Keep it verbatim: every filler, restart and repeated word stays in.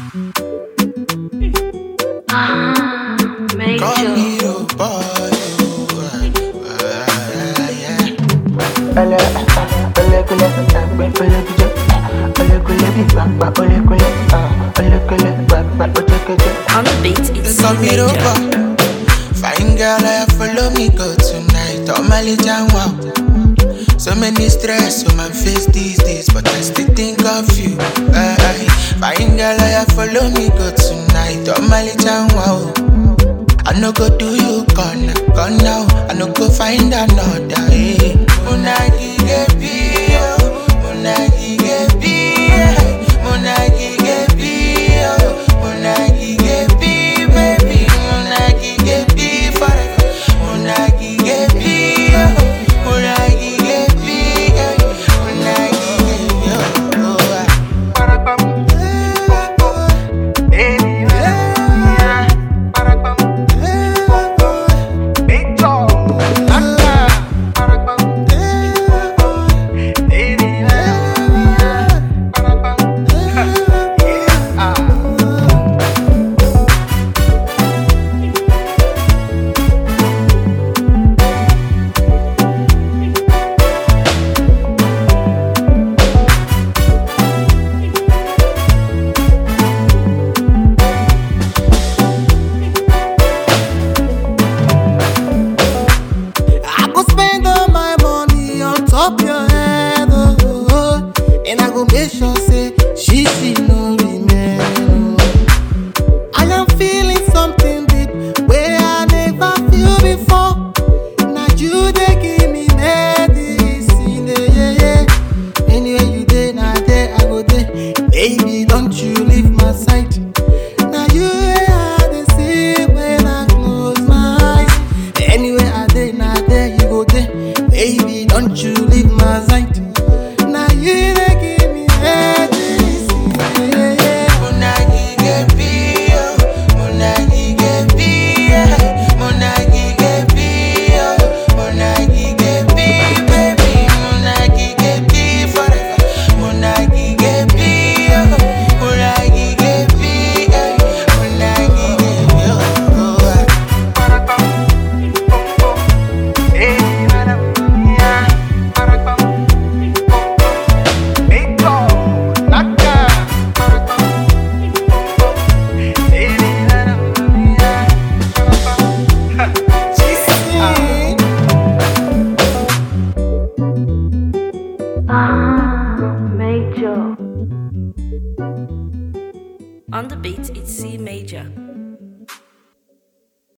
Ah, Major. Call me your boy. Ole, ole kule, agbe ole bijo. Ole kule bi gbagba, ole kule, ah, ole kule gbagba, ojekeje. On the beat, it's Call me your Major. boy. Fine girl, I follow me go tonight. Oh my little wow. So many stress on my face these days, but I still think of you. Uh, fine girl, I follow me go tonight. Oh my little wow. I no go do you gonna, gone now. I no go find another. Hey. Unagi gebi, unagi gebi, unagi gebi, unagi gebi, baby, unagi gebi forever. Unagi gebi, unagi gebi, unagi gebi. I go spend all my money on top your head, oh, oh, oh. And I go make sure say she she no remain. Oh. I am feeling something deep where I never feel before. Now you they give me medicine, yeah, yeah, yeah. Anywhere you there, now there I go there. Baby, don't you leave my side. Now you I dey see when I close my eyes. Anywhere I dey, now there you go there. Baby, don't you leave my side. Now you dey give me medicine, yeah, yeah. Unagi gebi, unagi gebi, unagi gebi, unagi gebi, baby, unagi gebi forever. Unagi gebi, unagi gebi, unagi Ah, Major. On the beat, it's C Major.